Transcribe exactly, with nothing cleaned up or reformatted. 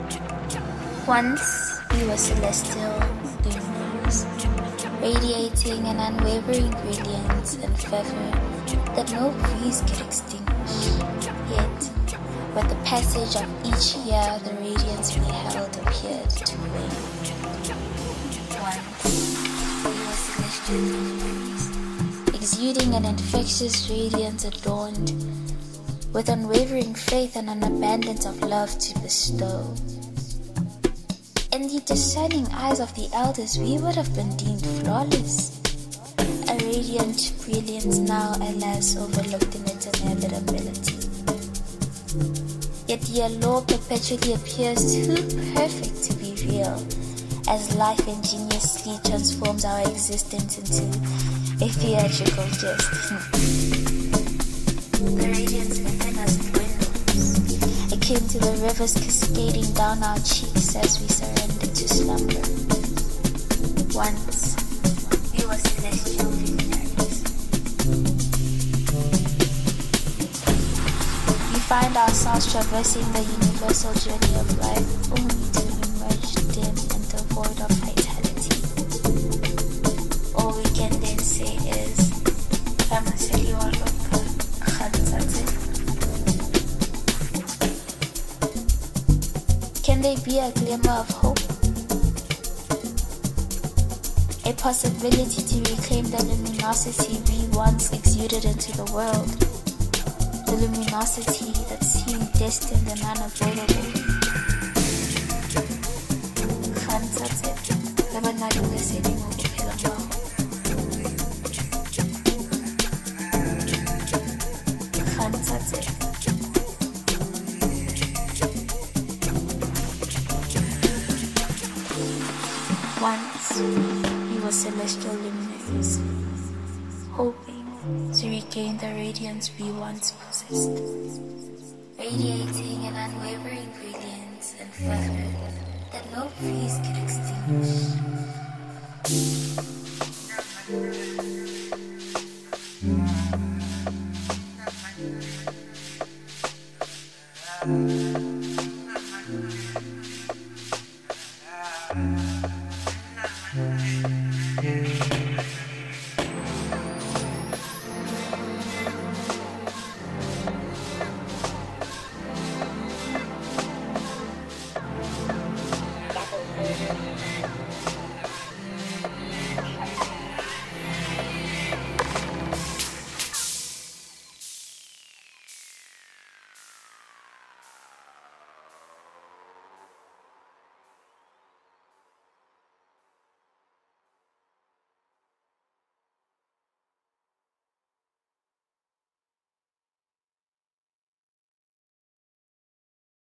Once we were celestial luminaries, radiating an unwavering brilliance and fervor that no breeze could extinguish. Yet, with the passage of each year, the radiance we held appeared to wane. Once we were celestial luminaries, exuding an infectious radiance adorned with unwavering faith and an abundance of love to bestow. In the discerning eyes of the elders, we would have been deemed flawless. A radiant brilliance now, alas, overlooked in its inevitability. Yet the allure perpetually appears too perfect to be real, as life ingeniously transforms our existence into a theatrical jest. The radiance within us dwindles, akin to the rivers cascading down our cheeks as we surrender to slumber. Once, we were celestial luminaries. We find ourselves traversing the universal journey of life only to emerge dim and devoid of vitality. All we can then say is, Ramaseli wa loka, khantsatse. Can there be a glimmer of hope? A possibility to reclaim the luminosity we once exuded into the world. The luminosity that seemed destined and unavoidable. Khantsatse, labanalule sedi mo bophelo bao. Khantsatse. Once we were celestial luminaries, hoping to regain the radiance we once possessed, radiating an unwavering brilliance and fervor that no breeze could extinguish.